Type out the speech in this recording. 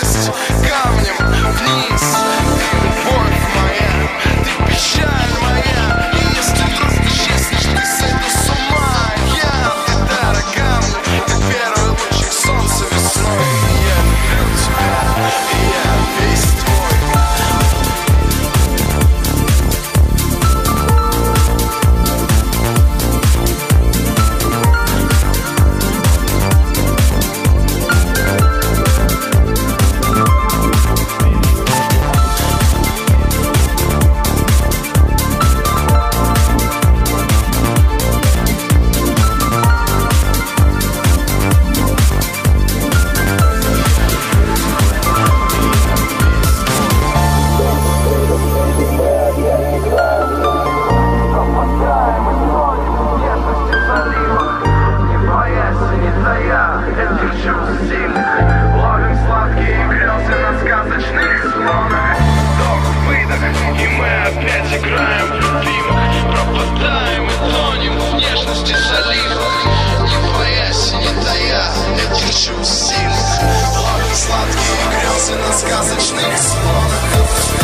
скорость камнем вниз. Ты любовь моя, ты печаль моя. И если вдруг исчезнешь, ты сойду с ума. Я гитара камня, как первый лучик солнца весной. Я люблю тебя, и я весь твой. Играем в фильмах, пропадаем и тонем в нежности заливах. Не боясь, не тая этих чувств сильных, лагерь сладкий грелся на сказочных склонах.